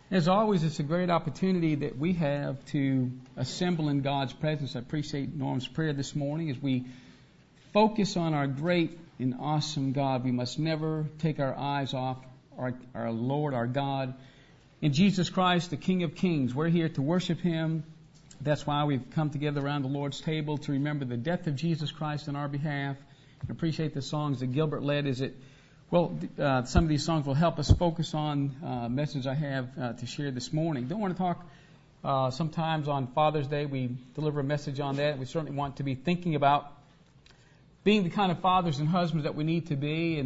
As always, it's a great opportunity that we have to assemble in God's presence. I appreciate Norm's prayer this morning. As we focus on our great and awesome God, we must never take our eyes off our Lord, our God, in Jesus Christ, the King of Kings. We're here to worship Him. That's why we've come together around the Lord's table to remember the death of Jesus Christ on our behalf. I appreciate the songs that Gilbert led. Some of these songs will help us focus on a message I have to share this morning. Don't want to talk sometimes on Father's Day. We deliver a message on that. We certainly want to be thinking about being the kind of fathers and husbands that we need to be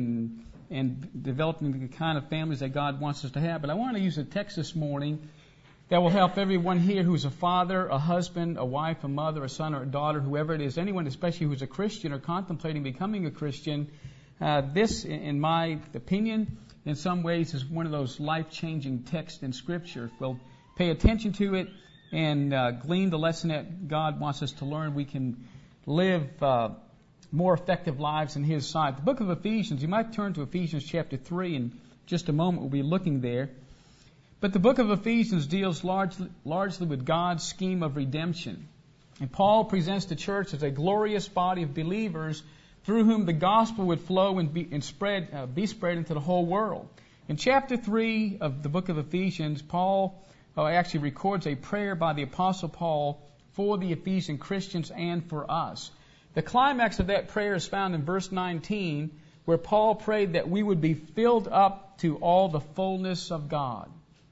and developing the kind of families that God wants us to have. But I want to use a text this morning that will help everyone here who's a father, a husband, a wife, a mother, a son, or a daughter, whoever it is, anyone especially who's a Christian or contemplating becoming a Christian. This, in my opinion, in some ways is one of those life-changing texts in Scripture. If we'll pay attention to it and glean the lesson that God wants us to learn, we can live more effective lives in His sight. The book of Ephesians, you might turn to Ephesians chapter 3 in just a moment. We'll be looking there. But the book of Ephesians deals largely with God's scheme of redemption. And Paul presents the church as a glorious body of believers through whom the gospel would flow and be spread into the whole world. In chapter 3 of the book of Ephesians, Paul actually records a prayer by the Apostle Paul for the Ephesian Christians and for us. The climax of that prayer is found in verse 19, where Paul prayed that we would be filled up to all the fullness of God.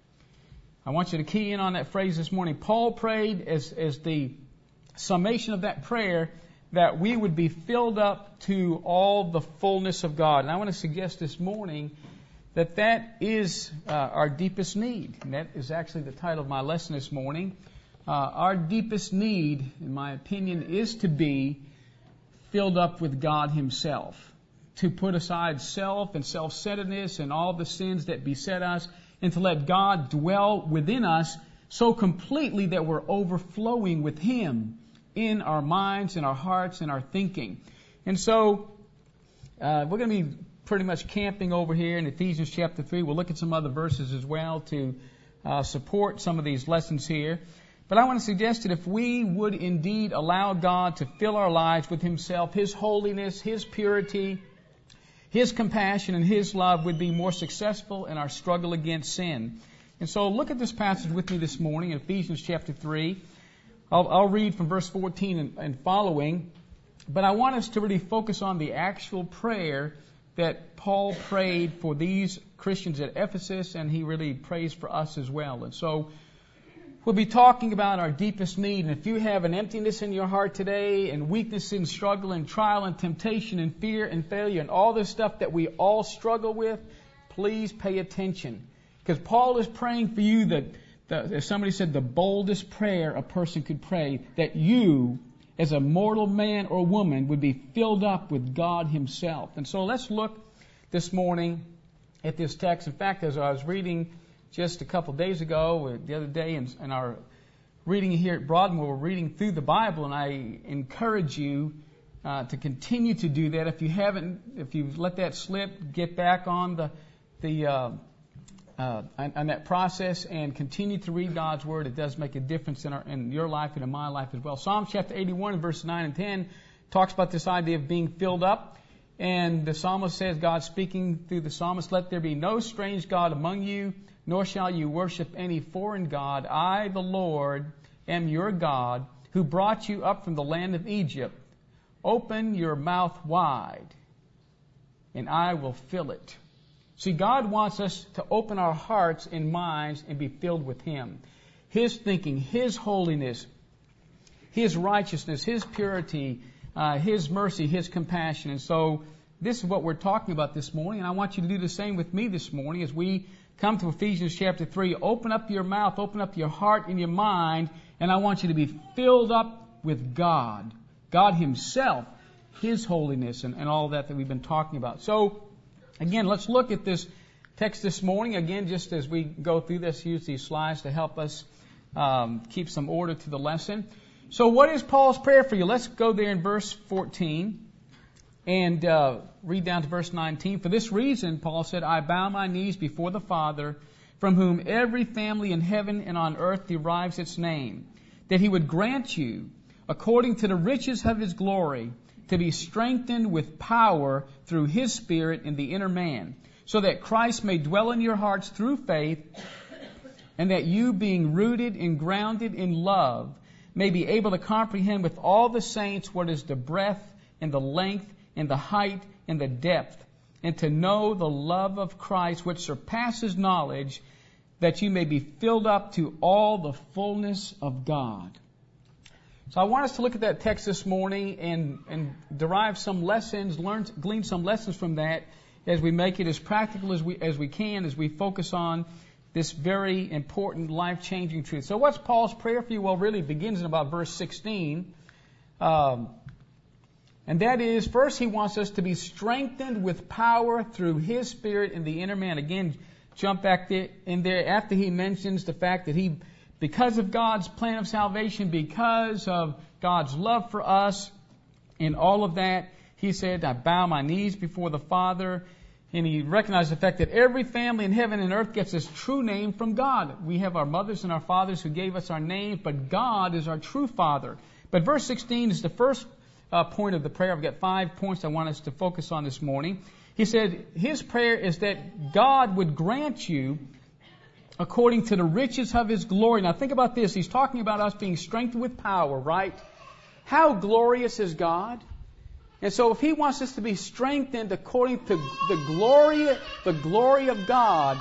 I want you to key in on that phrase this morning. Paul prayed as the summation of that prayer that we would be filled up to all the fullness of God. And I want to suggest this morning that is our deepest need. And that is actually the title of my lesson this morning. Our deepest need, in my opinion, is to be filled up with God Himself. To put aside self and self-centeredness and all the sins that beset us, and to let God dwell within us so completely that we're overflowing with Him in our minds, in our hearts, in our thinking. And so we're going to be pretty much camping over here in Ephesians chapter 3. We'll look at some other verses as well to support some of these lessons here. But I want to suggest that if we would indeed allow God to fill our lives with Himself, His holiness, His purity, His compassion, and His love, would be more successful in our struggle against sin. And so look at this passage with me this morning in Ephesians chapter 3. I'll read from verse 14 and following, but I want us to really focus on the actual prayer that Paul prayed for these Christians at Ephesus, and he really prays for us as well. And so we'll be talking about our deepest need. And if you have an emptiness in your heart today, and weakness and struggle and trial and temptation and fear and failure and all this stuff that we all struggle with, please pay attention. Because Paul is praying for you that, as somebody said, the boldest prayer a person could pray, that you, as a mortal man or woman, would be filled up with God Himself. And so let's look this morning at this text. In fact, as I was reading just a couple days ago, the other day, in our reading here at Broadmoor, we're reading through the Bible, and I encourage you to continue to do that. If you've let that slip, get back on on that process and continue to read God's Word. It does make a difference in your life and in my life as well. Psalm chapter 81 and verses 9 and 10 talks about this idea of being filled up. And the psalmist says, God speaking through the psalmist, let there be no strange God among you, nor shall you worship any foreign God. I, the Lord, am your God, who brought you up from the land of Egypt. Open your mouth wide, and I will fill it. See, God wants us to open our hearts and minds and be filled with Him. His thinking, His holiness, His righteousness, His purity, His mercy, His compassion. And so this is what we're talking about this morning, and I want you to do the same with me this morning as we come to Ephesians chapter 3. Open up your mouth, open up your heart and your mind, and I want you to be filled up with God. God Himself, His holiness, and all that we've been talking about. So, again, let's look at this text this morning. Again, just as we go through this, use these slides to help us keep some order to the lesson. So what is Paul's prayer for you? Let's go there in verse 14 and read down to verse 19. For this reason, Paul said, I bow my knees before the Father, from whom every family in heaven and on earth derives its name, that He would grant you, according to the riches of His glory, to be strengthened with power through His Spirit in the inner man, so that Christ may dwell in your hearts through faith, and that you, being rooted and grounded in love, may be able to comprehend with all the saints what is the breadth and the length and the height and the depth, and to know the love of Christ which surpasses knowledge, that you may be filled up to all the fullness of God. So I want us to look at that text this morning and derive some lessons, glean some lessons from that as we make it as practical as we can, as we focus on this very important, life-changing truth. So what's Paul's prayer for you? Well, really it begins in about verse 16. And that is, first he wants us to be strengthened with power through His Spirit in the inner man. Again, jump back in there after he mentions the fact that because of God's plan of salvation, because of God's love for us and all of that, he said, I bow my knees before the Father. And he recognized the fact that every family in heaven and earth gets its true name from God. We have our mothers and our fathers who gave us our names, but God is our true Father. But verse 16 is the first point of the prayer. I've got 5 points I want us to focus on this morning. He said his prayer is that God would grant you according to the riches of His glory. Now think about this. He's talking about us being strengthened with power, right? How glorious is God? And so if He wants us to be strengthened according to the glory of God,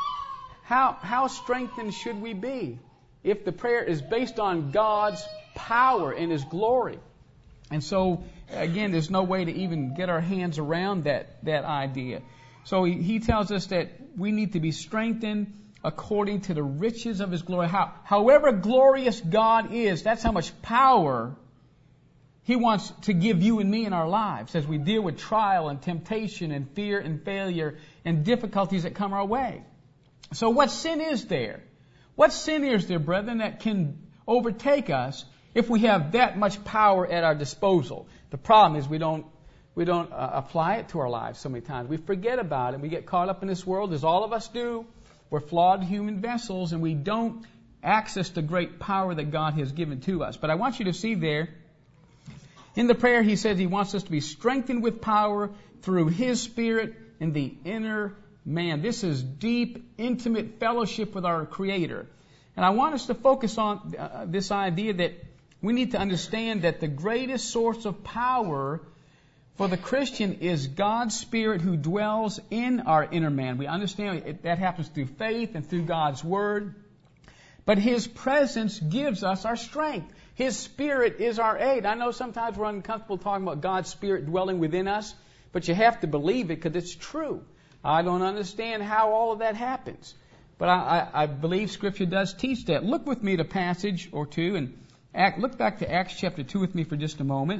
how strengthened should we be if the prayer is based on God's power and His glory? And so, again, there's no way to even get our hands around that idea. So he tells us that we need to be strengthened according to the riches of His glory. However glorious God is, that's how much power He wants to give you and me in our lives as we deal with trial and temptation and fear and failure and difficulties that come our way. So what sin is there? What sin is there, brethren, that can overtake us if we have that much power at our disposal? The problem is we don't apply it to our lives so many times. We forget about it. We get caught up in this world, as all of us do. We're flawed human vessels, and we don't access the great power that God has given to us. But I want you to see there, in the prayer, he says he wants us to be strengthened with power through His Spirit in the inner man. This is deep, intimate fellowship with our Creator. And I want us to focus on this idea that we need to understand that the greatest source of power for the Christian is God's Spirit who dwells in our inner man. We understand that happens through faith and through God's Word. But His presence gives us our strength. His Spirit is our aid. I know sometimes we're uncomfortable talking about God's Spirit dwelling within us, but you have to believe it because it's true. I don't understand how all of that happens, but I believe Scripture does teach that. Look with me at a passage or two and look back to Acts chapter 2 with me for just a moment.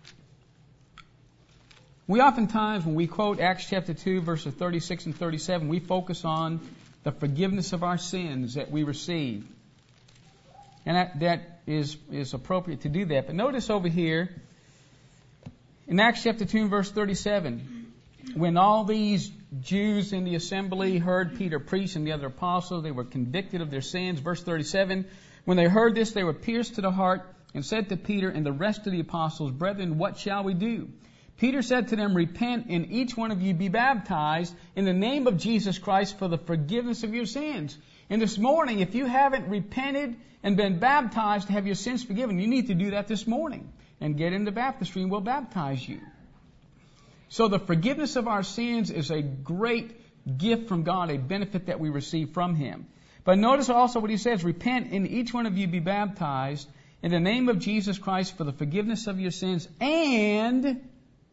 We oftentimes, when we quote Acts chapter 2, verses 36 and 37, we focus on the forgiveness of our sins that we receive. And that is appropriate to do that. But notice over here, in Acts chapter 2, verse 37, when all these Jews in the assembly heard Peter preach and the other apostles, they were convicted of their sins. Verse 37, when they heard this, they were pierced to the heart and said to Peter and the rest of the apostles, Brethren, what shall we do? Peter said to them, Repent, and each one of you be baptized in the name of Jesus Christ for the forgiveness of your sins. And this morning, if you haven't repented and been baptized to have your sins forgiven, you need to do that this morning and get in the baptistry and we'll baptize you. So the forgiveness of our sins is a great gift from God, a benefit that we receive from Him. But notice also what he says, Repent and each one of you be baptized in the name of Jesus Christ for the forgiveness of your sins, and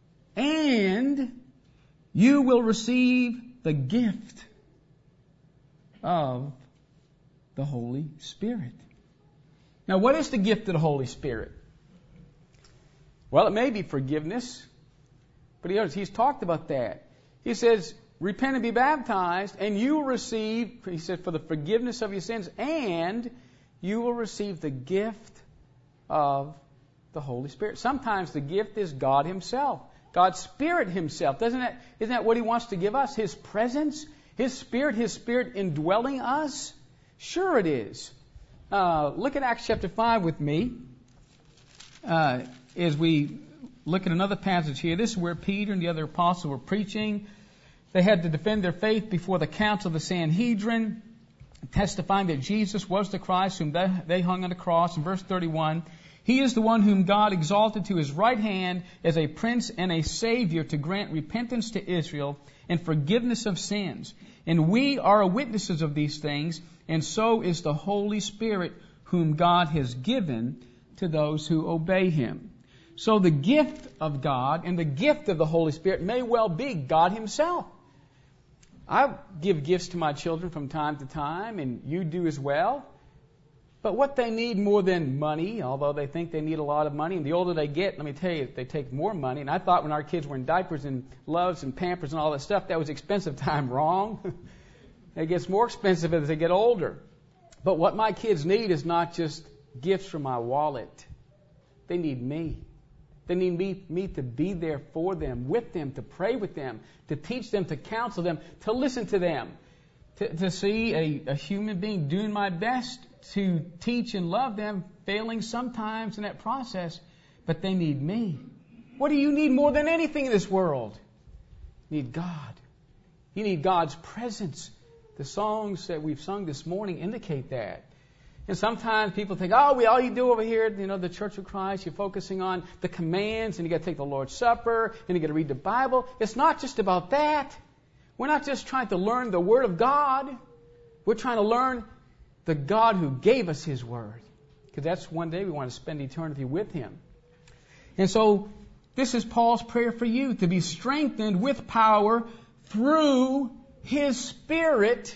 you will receive the gift of the Holy Spirit. Now, what is the gift of the Holy Spirit? Well, it may be forgiveness, but he's talked about that. He says, repent and be baptized, and you will receive, he said, for the forgiveness of your sins, and you will receive the gift of the Holy Spirit. Sometimes the gift is God Himself, God's Spirit Himself. Isn't that what He wants to give us? His presence, His Spirit indwelling us? Sure it is. Look at Acts chapter 5 with me. As we look at another passage here, this is where Peter and the other apostles were preaching. They had to defend their faith before the council of the Sanhedrin, testifying that Jesus was the Christ whom they hung on the cross. In verse 31, He is the one whom God exalted to His right hand as a prince and a savior to grant repentance to Israel and forgiveness of sins. And we are witnesses of these things, and so is the Holy Spirit whom God has given to those who obey Him. So the gift of God and the gift of the Holy Spirit may well be God Himself. I give gifts to my children from time to time, and you do as well. But what they need more than money, although they think they need a lot of money, and the older they get, let me tell you, they take more money. And I thought when our kids were in diapers and loves and Pampers and all that stuff, that was expensive time. Wrong. It gets more expensive as they get older. But what my kids need is not just gifts from my wallet. They need me. They need me to be there for them, with them, to pray with them, to teach them, to counsel them, to listen to them, to see a human being doing my best to teach and love them, failing sometimes in that process, but they need me. What do you need more than anything in this world? You need God. You need God's presence. The songs that we've sung this morning indicate that. And sometimes people think, all you do over here, the Church of Christ, you're focusing on the commands, and you got to take the Lord's Supper, and you got to read the Bible. It's not just about that. We're not just trying to learn the Word of God. We're trying to learn the God who gave us His Word. Because that's one day we want to spend eternity with Him. And so this is Paul's prayer for you, to be strengthened with power through His Spirit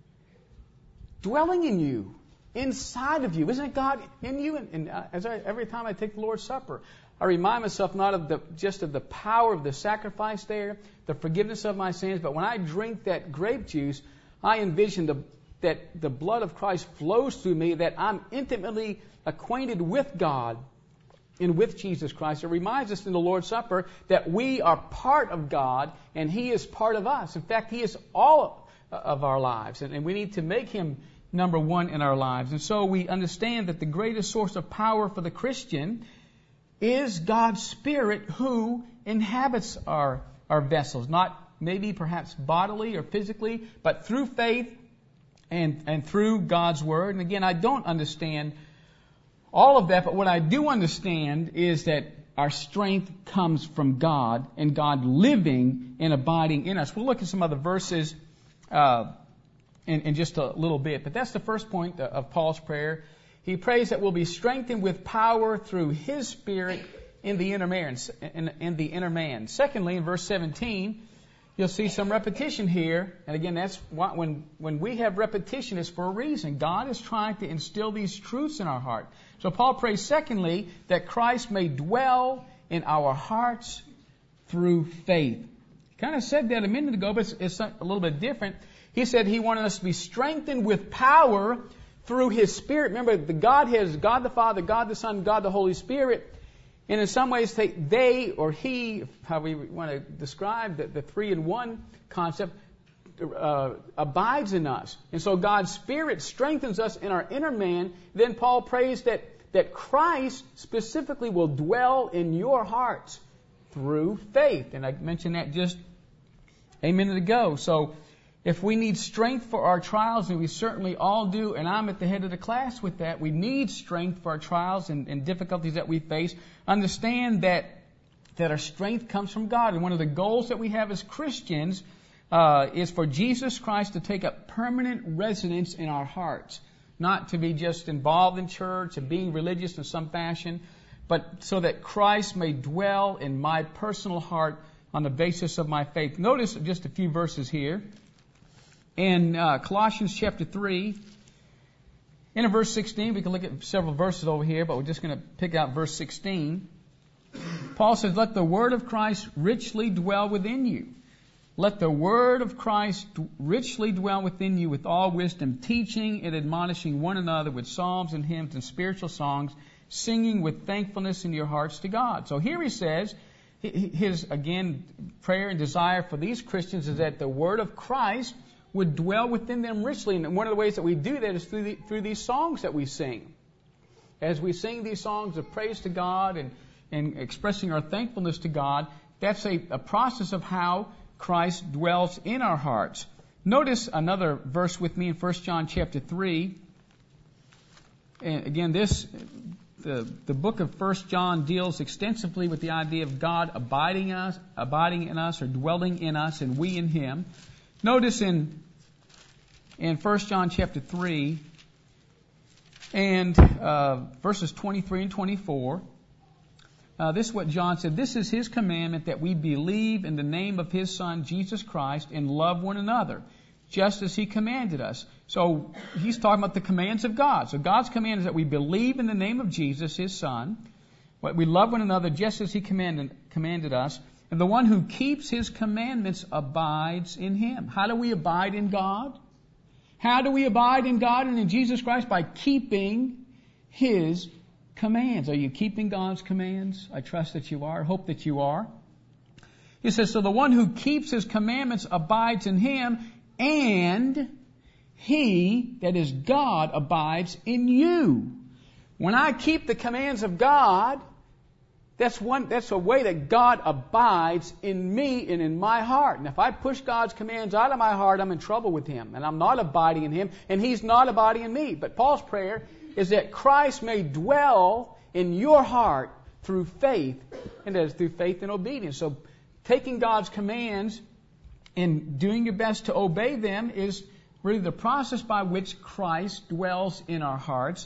dwelling in you. Inside of you. Isn't God in you? And every time I take the Lord's Supper, I remind myself not of just of the power of the sacrifice there, the forgiveness of my sins, but when I drink that grape juice, I envision that the blood of Christ flows through me, that I'm intimately acquainted with God and with Jesus Christ. It reminds us in the Lord's Supper that we are part of God and He is part of us. In fact, He is all of our lives, and we need to make Him number one in our lives. And so we understand that the greatest source of power for the Christian is God's Spirit who inhabits our vessels. Not maybe perhaps bodily or physically, but through faith and through God's Word. And again, I don't understand all of that, but what I do understand is that our strength comes from God and God living and abiding in us. We'll look at some other verses in just a little bit. But that's the first point of Paul's prayer. He prays that we'll be strengthened with power through His Spirit in the inner man. Secondly, in verse 17, you'll see some repetition here. And again, that's why when we have repetition, it's for a reason. God is trying to instill these truths in our heart. So Paul prays, secondly, that Christ may dwell in our hearts through faith. Kind of said that a minute ago, but it's a little bit different. He said He wanted us to be strengthened with power through His Spirit. Remember, the Godhead is God the Father, God the Son, God the Holy Spirit. And in some ways, they or He, how we want to describe the three-in-one concept, abides in us. And so God's Spirit strengthens us in our inner man. Then Paul prays that Christ specifically will dwell in your hearts through faith. And I mentioned that just a minute ago. So if we need strength for our trials, and we certainly all do, and I'm at the head of the class with that, we need strength for our trials and difficulties that we face. Understand that our strength comes from God. And one of the goals that we have as Christians is for Jesus Christ to take up permanent residence in our hearts. Not to be just involved in church and being religious in some fashion, but so that Christ may dwell in my personal heart on the basis of my faith. Notice just a few verses here. In Colossians chapter 3, in verse 16, we can look at several verses over here, but we're just going to pick out verse 16. Paul says, let the word of Christ richly dwell within you. Let the word of Christ richly dwell within you with all wisdom, teaching and admonishing one another with psalms and hymns and spiritual songs, singing with thankfulness in your hearts to God. So here he says, his, again, prayer and desire for these Christians is that the word of Christ would dwell within them richly. And one of the ways that we do that is through these songs that we sing. As we sing these songs of praise to God and expressing our thankfulness to God, that's a process of how Christ dwells in our hearts. Notice another verse with me in 1 John chapter 3. And again, the book of 1 John deals extensively with the idea of God abiding in us, or dwelling in us, and we in Him. Notice in 1 John chapter 3 and verses 23 and 24, this is what John said. This is His commandment, that we believe in the name of His Son, Jesus Christ, and love one another, just as He commanded us. So he's talking about the commands of God. So God's command is that we believe in the name of Jesus, His Son. We love one another just as He commanded us. And the one who keeps His commandments abides in Him. How do we abide in God? How do we abide in God and in Jesus Christ? By keeping His commands. Are you keeping God's commands? I trust that you are. I hope that you are. He says, so the one who keeps His commandments abides in Him, and He, that is God, abides in you. When I keep the commands of God, that's a way that God abides in me and in my heart. And if I push God's commands out of my heart, I'm in trouble with Him. And I'm not abiding in Him, and He's not abiding in me. But Paul's prayer is that Christ may dwell in your heart through faith, and that is through faith and obedience. So taking God's commands and doing your best to obey them is really the process by which Christ dwells in our hearts,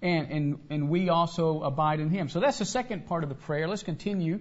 and we also abide in Him. So that's the second part of the prayer. Let's continue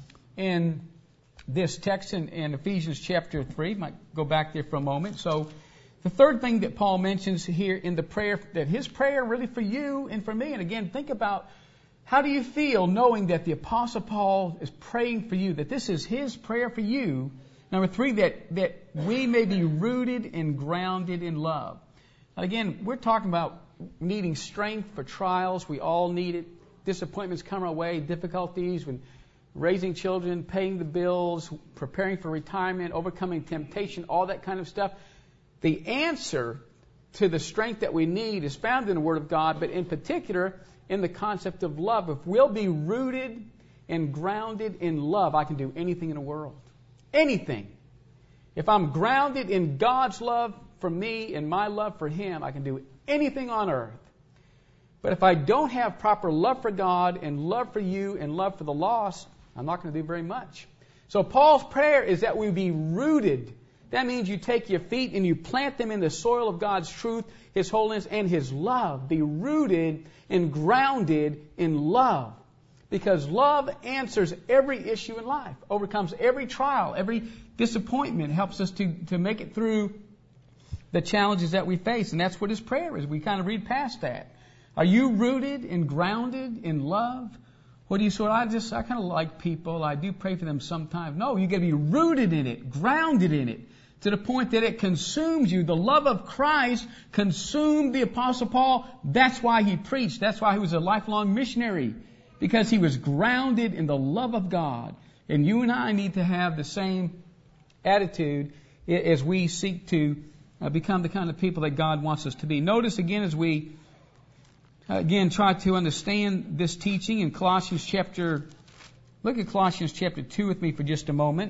in this text in Ephesians chapter 3. Might go back there for a moment. So the third thing that Paul mentions here in the prayer, that his prayer really for you and for me, and again, think about how do you feel knowing that the Apostle Paul is praying for you, that this is his prayer for you. Number 3, that we may be rooted and grounded in love. Again, we're talking about needing strength for trials. We all need it. Disappointments come our way, difficulties when raising children, paying the bills, preparing for retirement, overcoming temptation, all that kind of stuff. The answer to the strength that we need is found in the Word of God, but in particular in the concept of love. If we'll be rooted and grounded in love, I can do anything in the world. Anything. If I'm grounded in God's love for me and my love for Him, I can do anything on earth. But if I don't have proper love for God and love for you and love for the lost, I'm not going to do very much. So Paul's prayer is that we be rooted. That means you take your feet and you plant them in the soil of God's truth, His holiness, and His love. Be rooted and grounded in love. Because love answers every issue in life, overcomes every trial, every disappointment, helps us to make it through the challenges that we face. And that's what his prayer is. We kind of read past that. Are you rooted and grounded in love? What do you sort of, I kind of like people. I do pray for them sometimes. No, you got to be rooted in it, grounded in it, to the point that it consumes you. The love of Christ consumed the Apostle Paul. That's why he preached. That's why he was a lifelong missionary. Because he was grounded in the love of God. And you and I need to have the same attitude as we seek to become the kind of people that God wants us to be. Notice again as we try to understand this teaching in Colossians chapter, look at Colossians chapter 2 with me for just a moment.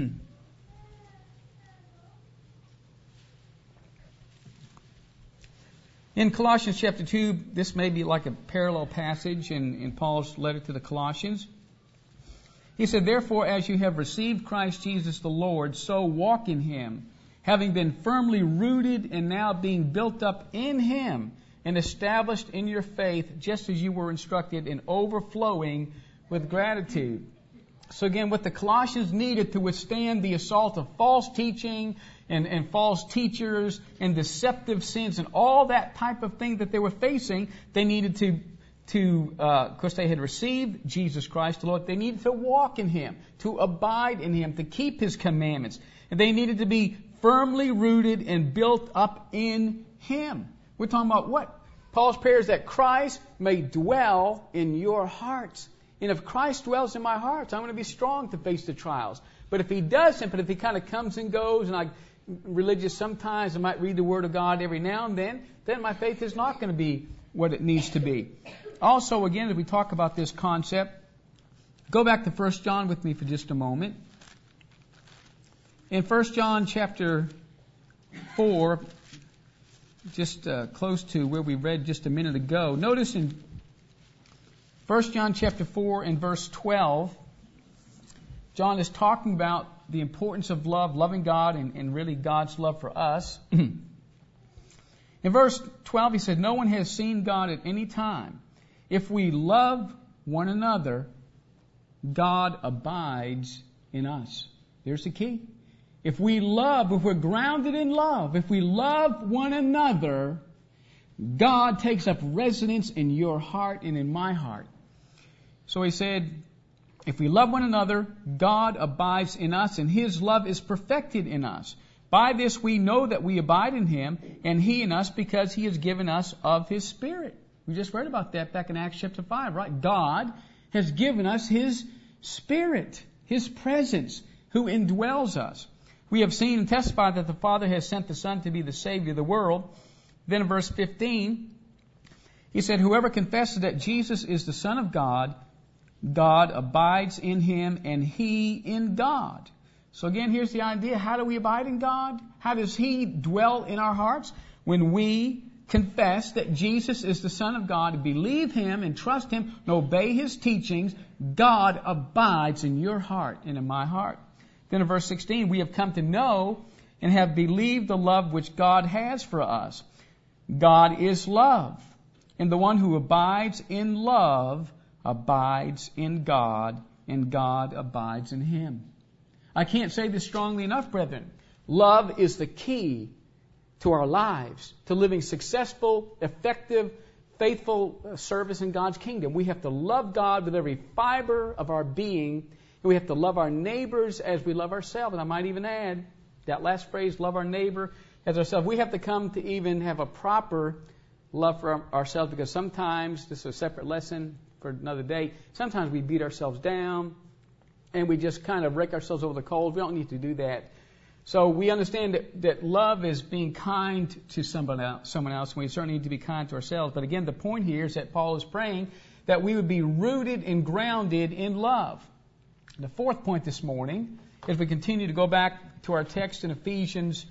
In Colossians chapter 2, this may be like a parallel passage in Paul's letter to the Colossians. He said, therefore, as you have received Christ Jesus the Lord, so walk in Him, having been firmly rooted and now being built up in Him and established in your faith, just as you were instructed, and overflowing with gratitude. So again, what the Colossians needed to withstand the assault of false teaching and false teachers and deceptive sins and all that type of thing that they were facing, they needed to of course they had received Jesus Christ the Lord. They needed to walk in Him, to abide in Him, to keep His commandments. And they needed to be firmly rooted and built up in Him. We're talking about what? Paul's prayer is that Christ may dwell in your hearts. And if Christ dwells in my heart, I'm going to be strong to face the trials. But if He doesn't, but if He kind of comes and goes and I religious sometimes. I might read the Word of God every now and then my faith is not going to be what it needs to be. Also, again, as we talk about this concept, go back to 1 John with me for just a moment. In 1 John chapter 4, just close to where we read just a minute ago, notice in 1 John chapter 4 and verse 12, John is talking about the importance of love, loving God, and really God's love for us. In verse 12, he said, "No one has seen God at any time. If we love one another, God abides in us." There's the key. If we love, if we're grounded in love, if we love one another, God takes up residence in your heart and in my heart. So he said, if we love one another, God abides in us, and His love is perfected in us. By this we know that we abide in Him, and He in us, because He has given us of His Spirit. We just read about that back in Acts chapter 5, right? God has given us His Spirit, His presence, who indwells us. We have seen and testified that the Father has sent the Son to be the Savior of the world. Then in verse 15, he said, "Whoever confesses that Jesus is the Son of God, God abides in him and He in God." So again, here's the idea. How do we abide in God? How does He dwell in our hearts? When we confess that Jesus is the Son of God, believe Him and trust Him and obey His teachings, God abides in your heart and in my heart. Then in verse 16, we have come to know and have believed the love which God has for us. God is love, and the one who abides in love abides in God, and God abides in him. I can't say this strongly enough, brethren. Love is the key to our lives, to living successful, effective, faithful service in God's kingdom. We have to love God with every fiber of our being, and we have to love our neighbors as we love ourselves. And I might even add that last phrase, love our neighbor as ourselves. We have to come to even have a proper love for ourselves, because sometimes, this is a separate lesson for another day, sometimes we beat ourselves down and we just kind of rake ourselves over the coals. We don't need to do that. So we understand that love is being kind to someone else, and we certainly need to be kind to ourselves. But again, the point here is that Paul is praying that we would be rooted and grounded in love. The fourth point this morning, as we continue to go back to our text in Ephesians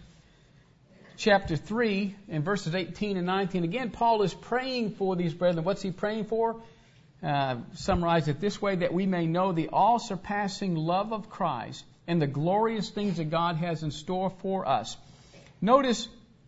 chapter 3 and verses 18 and 19. Again, Paul is praying for these brethren. What's he praying for? Summarize it this way, that we may know the all-surpassing love of Christ and the glorious things that God has in store for us. Notice,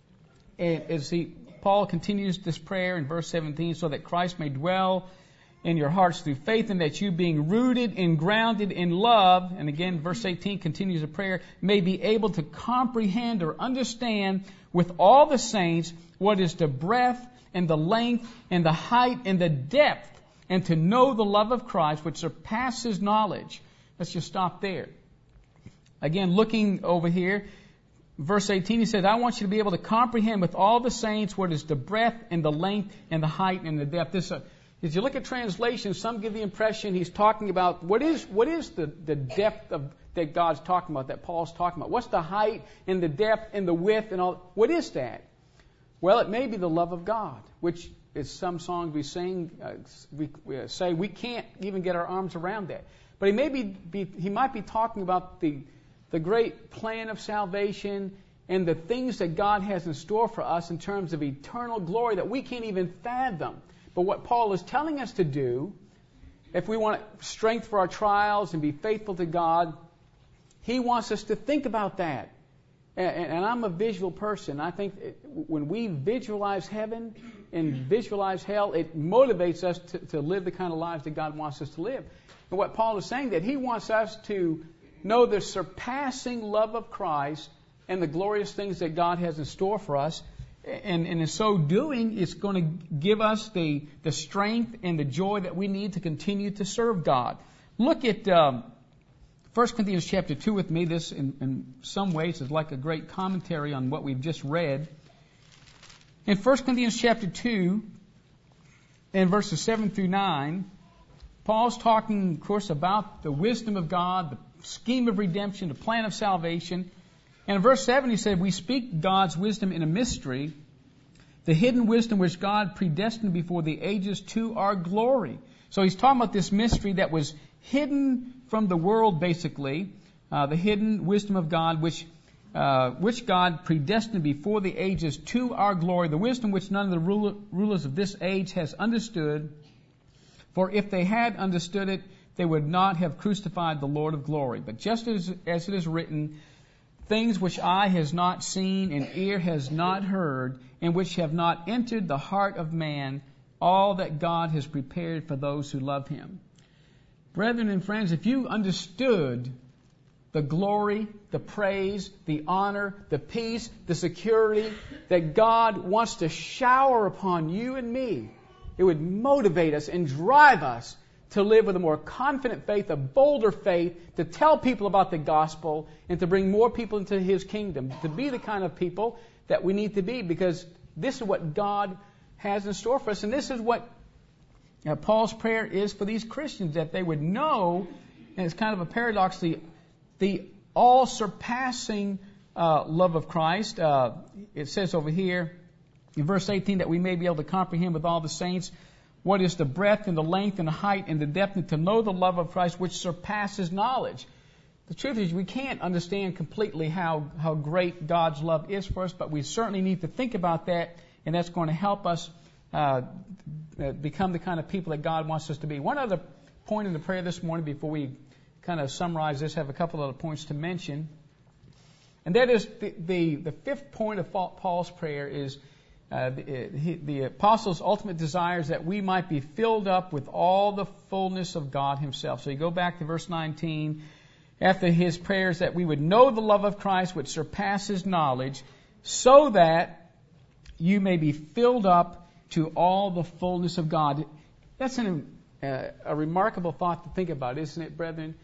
as Paul continues this prayer in verse 17, so that Christ may dwell in your hearts through faith, and that you, being rooted and grounded in love, and again, verse 18 continues the prayer, may be able to comprehend or understand with all the saints what is the breadth and the length and the height and the depth, and to know the love of Christ which surpasses knowledge. Let's just stop there. Again, looking over here, verse 18, he says, I want you to be able to comprehend with all the saints what is the breadth and the length and the height and the depth. As you look at translations, some give the impression he's talking about what is the depth that God's talking about, that Paul's talking about. What's the height and the depth and the width and all? What is that? Well, it may be the love of God, which is some songs we sing. We say we can't even get our arms around that. But he might be talking about the great plan of salvation and the things that God has in store for us in terms of eternal glory that we can't even fathom. But what Paul is telling us to do, if we want strength for our trials and be faithful to God, he wants us to think about that. And I'm a visual person. I think when we visualize heaven and visualize hell, it motivates us to live the kind of lives that God wants us to live. And what Paul is saying, that he wants us to know the surpassing love of Christ and the glorious things that God has in store for us. And in so doing, it's going to give us the strength and the joy that we need to continue to serve God. Look at 1 Corinthians chapter 2 with me. This, in some ways, is like a great commentary on what we've just read. In 1 Corinthians chapter 2, and verses 7 through 9, Paul's talking, of course, about the wisdom of God, the scheme of redemption, the plan of salvation. And in verse 7 he said, we speak God's wisdom in a mystery, the hidden wisdom which God predestined before the ages to our glory. So he's talking about this mystery that was hidden from the world, basically, the hidden wisdom of God, which God predestined before the ages to our glory, the wisdom which none of the rulers of this age has understood. For if they had understood it, they would not have crucified the Lord of glory. But just as it is written, things which eye has not seen and ear has not heard, and which have not entered the heart of man, all that God has prepared for those who love Him. Brethren and friends, if you understood the glory, the praise, the honor, the peace, the security that God wants to shower upon you and me, it would motivate us and drive us to live with a more confident faith, a bolder faith, to tell people about the gospel and to bring more people into His kingdom, to be the kind of people that we need to be, because this is what God has in store for us. And this is what Paul's prayer is for these Christians, that they would know, and it's kind of a paradox, the all-surpassing love of Christ. It says over here in verse 18 that we may be able to comprehend with all the saints what is the breadth and the length and the height and the depth, and to know the love of Christ which surpasses knowledge. The truth is we can't understand completely how great God's love is for us, but we certainly need to think about that, and that's going to help us become the kind of people that God wants us to be. One other point in the prayer this morning before we kind of summarize this, have a couple other points to mention. And that is the fifth point of Paul's prayer is the apostle's ultimate desire is that we might be filled up with all the fullness of God Himself. So you go back to verse 19. After his prayers that we would know the love of Christ which surpasses knowledge, so that you may be filled up to all the fullness of God. That's a remarkable thought to think about, isn't it, brethren?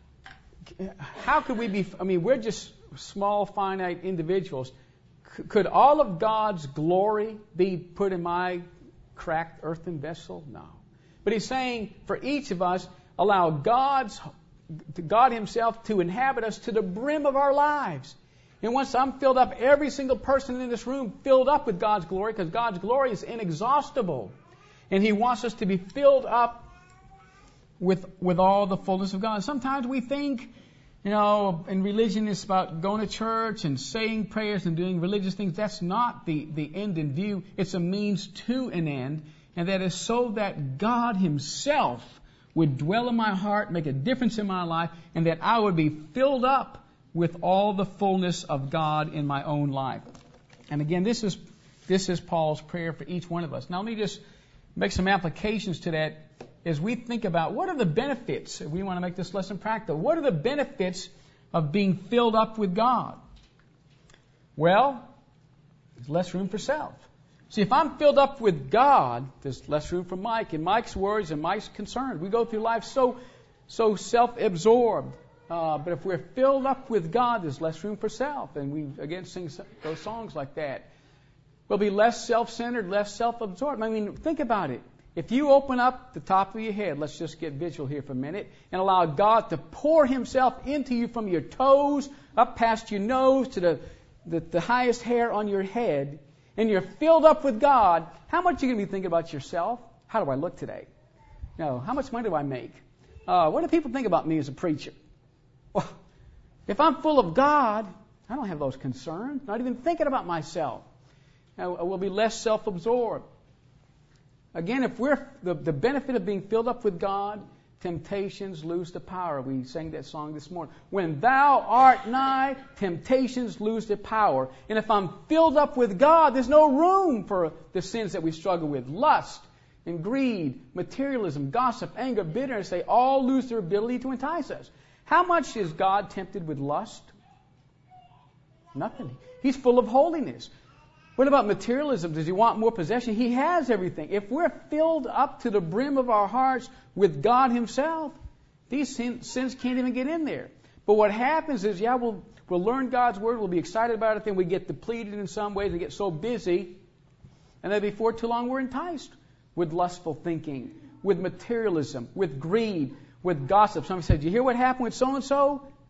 How could we be, we're just small, finite individuals. Could all of God's glory be put in my cracked earthen vessel? No. But He's saying for each of us, allow God Himself to inhabit us to the brim of our lives. And once I'm filled up, every single person in this room filled up with God's glory, because God's glory is inexhaustible. And He wants us to be filled up with all the fullness of God. Sometimes we think, in religion it's about going to church and saying prayers and doing religious things. That's not the end in view. It's a means to an end. And that is so that God Himself would dwell in my heart, make a difference in my life, and that I would be filled up with all the fullness of God in my own life. And again, this is Paul's prayer for each one of us. Now let me just make some applications to that as we think about what are the benefits. We want to make this lesson practical. What are the benefits of being filled up with God? Well, there's less room for self. See, if I'm filled up with God, there's less room for Mike and Mike's worries and Mike's concerns. We go through life so self-absorbed. But if we're filled up with God, there's less room for self. And we, again, sing those songs like that. We'll be less self-centered, less self-absorbed. Think about it. If you open up the top of your head, let's just get visual here for a minute, and allow God to pour Himself into you from your toes, up past your nose, to the highest hair on your head, and you're filled up with God, how much are you going to be thinking about yourself? How do I look today? How much money do I make? What do people think about me as a preacher? Well, if I'm full of God, I don't have those concerns, not even thinking about myself. I will be less self-absorbed. Again, if we're the benefit of being filled up with God, temptations lose the power. We sang that song this morning. When thou art nigh, temptations lose their power. And if I'm filled up with God, there's no room for the sins that we struggle with. Lust and greed, materialism, gossip, anger, bitterness, they all lose their ability to entice us. How much is God tempted with lust? Nothing. He's full of holiness. What about materialism? Does He want more possession? He has everything. If we're filled up to the brim of our hearts with God Himself, these sins can't even get in there. But what happens is, we'll learn God's Word, we'll be excited about it, then we get depleted in some ways, we get so busy, and then before too long we're enticed with lustful thinking, with materialism, with greed, with gossip. Somebody said, "Did you hear what happened with so-and-so?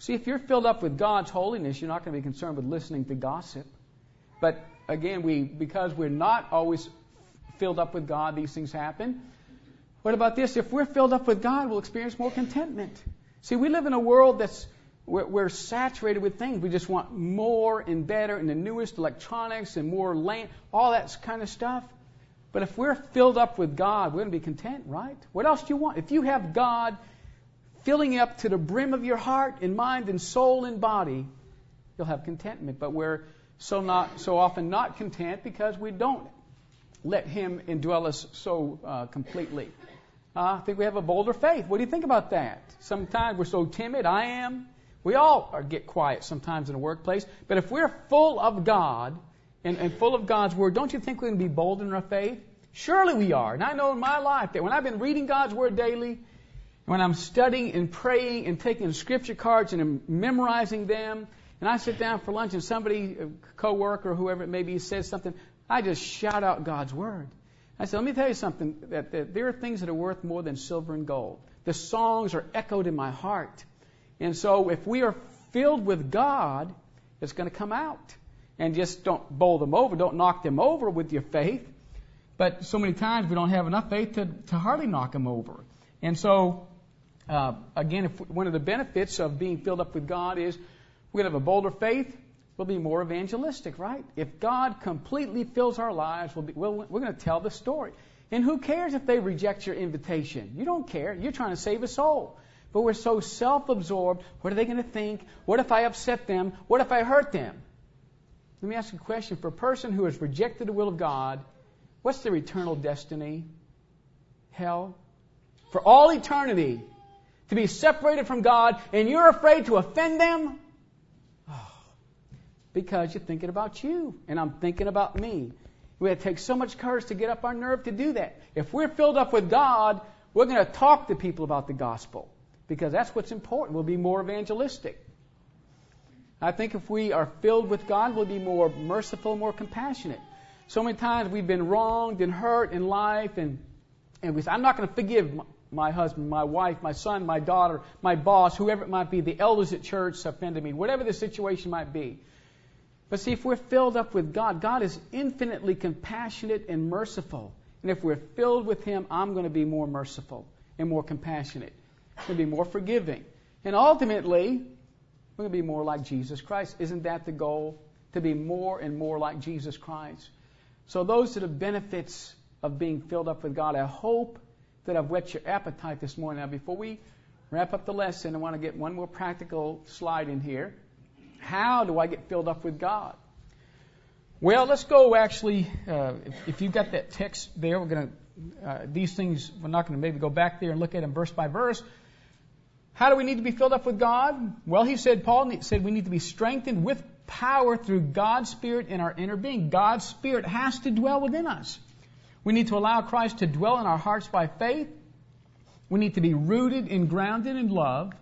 See, if you're filled up with God's holiness, you're not going to be concerned with listening to gossip. But again, because we're not always filled up with God, these things happen. What about this? If we're filled up with God, we'll experience more contentment. See, we live in a world we're saturated with things. We just want more and better and the newest electronics and more land, all that kind of stuff. But if we're filled up with God, we're going to be content, right? What else do you want? If you have God filling up to the brim of your heart and mind and soul and body, you'll have contentment. But we're so often not content because we don't let Him indwell us so completely. I think we have a bolder faith. What do you think about that? Sometimes we're so timid. I am. We all get quiet sometimes in the workplace. But if we're full of God and full of God's Word, don't you think we're going to be bold in our faith? Surely we are. And I know in my life that when I've been reading God's Word daily, when I'm studying and praying and taking Scripture cards and I'm memorizing them, and I sit down for lunch and somebody, a coworker or whoever it may be, says something, I just shout out God's Word. I said, let me tell you something, that there are things that are worth more than silver and gold. The songs are echoed in my heart. And so if we are filled with God, it's going to come out. And just don't bowl them over, don't knock them over with your faith. But so many times we don't have enough faith to hardly knock them over. And so, again, one of the benefits of being filled up with God is we're going to have a bolder faith. We'll be more evangelistic, right? If God completely fills our lives, we're going to tell the story. And who cares if they reject your invitation? You don't care. You're trying to save a soul. But we're so self-absorbed. What are they going to think? What if I upset them? What if I hurt them? Let me ask you a question. For a person who has rejected the will of God, what's their eternal destiny? Hell. For all eternity, to be separated from God, and you're afraid to offend them? Because you're thinking about you, and I'm thinking about me. We have to take so much courage to get up our nerve to do that. If we're filled up with God, we're going to talk to people about the gospel, because that's what's important. We'll be more evangelistic. I think if we are filled with God, we'll be more merciful, more compassionate. So many times we've been wronged and hurt in life, and we say, I'm not going to forgive my husband, my wife, my son, my daughter, my boss, whoever it might be, the elders at church offended me, whatever the situation might be. But see, if we're filled up with God, God is infinitely compassionate and merciful. And if we're filled with Him, I'm going to be more merciful and more compassionate. I'm going to be more forgiving. And ultimately, we're going to be more like Jesus Christ. Isn't that the goal? To be more and more like Jesus Christ. So those are the benefits of being filled up with God. I hope that I've whet your appetite this morning. Now, before we wrap up the lesson, I want to get one more practical slide in here. How do I get filled up with God? Well, let's go actually, if you've got that text there, we're going to, these things, we're not going to maybe go back there and look at them verse by verse. How do we need to be filled up with God? Well, Paul said we need to be strengthened with power through God's Spirit in our inner being. God's Spirit has to dwell within us. We need to allow Christ to dwell in our hearts by faith. We need to be rooted and grounded in love.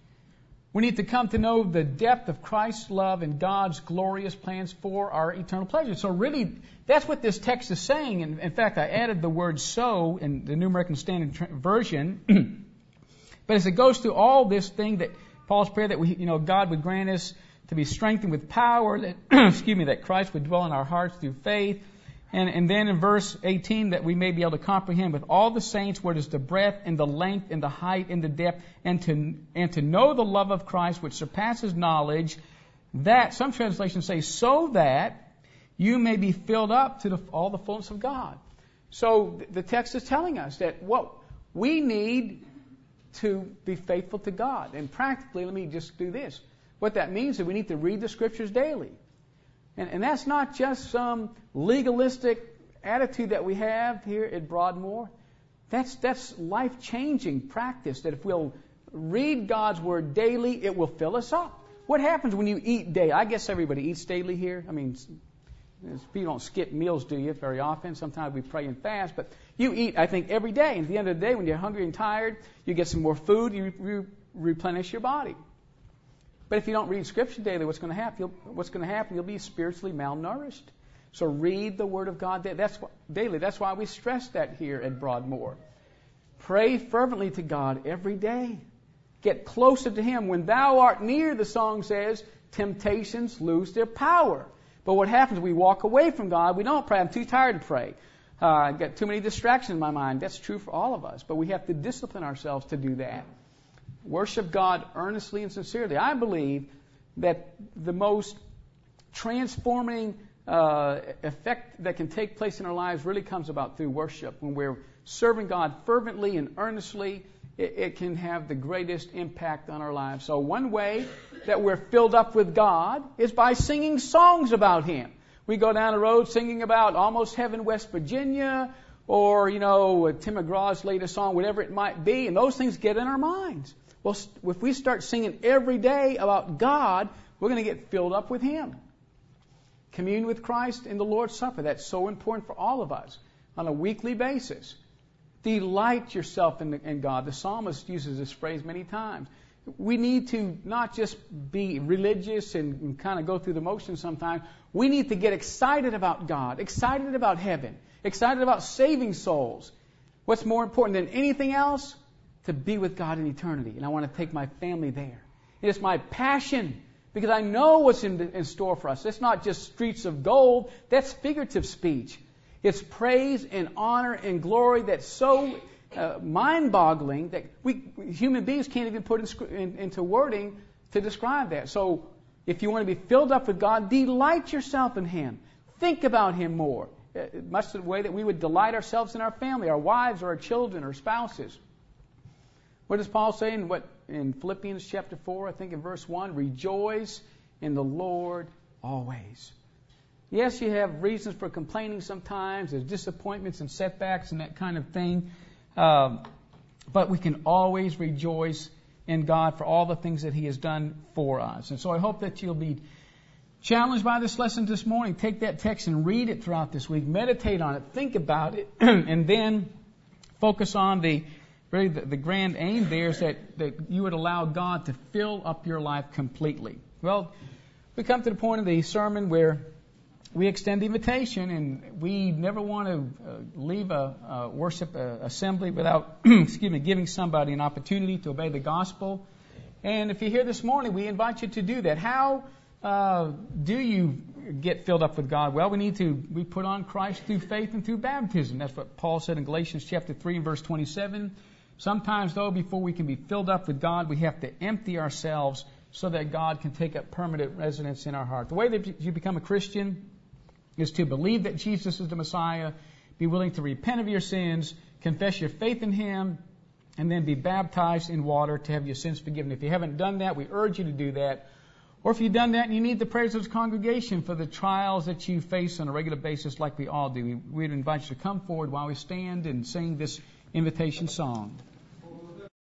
We need to come to know the depth of Christ's love and God's glorious plans for our eternal pleasure. So really, that's what this text is saying. And in fact, I added the word so in the New American Standard Version. But as it goes through all this thing that Paul's prayer that God would grant us to be strengthened with power, that that Christ would dwell in our hearts through faith. And then in verse 18, that we may be able to comprehend with all the saints what is the breadth and the length and the height and the depth, and to know the love of Christ which surpasses knowledge, that, some translations say, so that you may be filled up to all the fullness of God. So the text is telling us that what we need to be faithful to God. And practically, let me just do this. What that means is we need to read the Scriptures daily. And that's not just some legalistic attitude that we have here at Broadmoor. That's life-changing practice, that if we'll read God's Word daily, it will fill us up. What happens when you eat daily? I guess everybody eats daily here. I mean, people don't skip meals, do you, very often? Sometimes we pray and fast, but you eat, I think, every day. And at the end of the day, when you're hungry and tired, you get some more food, you replenish your body. But if you don't read Scripture daily, what's going to happen? You'll be spiritually malnourished. So read the Word of God daily. That's why we stress that here at Broadmoor. Pray fervently to God every day. get closer to Him. When thou art near, the song says, temptations lose their power. But what happens, we walk away from God. We don't pray. I'm too tired to pray. I've got too many distractions in my mind. That's true for all of us. But we have to discipline ourselves to do that. Worship God earnestly and sincerely. I believe that the most transforming effect that can take place in our lives really comes about through worship. When we're serving God fervently and earnestly, it can have the greatest impact on our lives. So one way that we're filled up with God is by singing songs about Him. We go down the road singing about Almost Heaven, West Virginia, or, Tim McGraw's latest song, whatever it might be, and those things get in our minds. Well, if we start singing every day about God, we're going to get filled up with Him. Commune with Christ in the Lord's Supper. That's so important for all of us on a weekly basis. Delight yourself in God. The psalmist uses this phrase many times. We need to not just be religious and kind of go through the motions sometimes. We need to get excited about God, excited about heaven, excited about saving souls. What's more important than anything else? To be with God in eternity. And I want to take my family there. It is my passion because I know what's in store for us. It's not just streets of gold. That's figurative speech. It's praise and honor and glory that's so mind-boggling that we human beings can't even put into wording to describe that. So if you want to be filled up with God, delight yourself in Him. Think about Him more. Much the way that we would delight ourselves in our family, our wives or our children or spouses. What does Paul say in Philippians chapter 4, I think in verse 1? Rejoice in the Lord always. Yes, you have reasons for complaining sometimes. There's disappointments and setbacks and that kind of thing. But we can always rejoice in God for all the things that He has done for us. And so I hope that you'll be challenged by this lesson this morning. Take that text and read it throughout this week. Meditate on it. Think about it. And then focus on the grand aim there is that you would allow God to fill up your life completely. Well, we come to the point of the sermon where we extend the invitation, and we never want to leave a worship assembly without giving somebody an opportunity to obey the gospel. And if you're here this morning, we invite you to do that. How do you get filled up with God? Well, we put on Christ through faith and through baptism. That's what Paul said in Galatians chapter 3 and verse 27. Sometimes, though, before we can be filled up with God, we have to empty ourselves so that God can take up permanent residence in our heart. The way that you become a Christian is to believe that Jesus is the Messiah, be willing to repent of your sins, confess your faith in Him, and then be baptized in water to have your sins forgiven. If you haven't done that, we urge you to do that. Or if you've done that and you need the prayers of this congregation for the trials that you face on a regular basis like we all do, we'd invite you to come forward while we stand and sing this invitation song.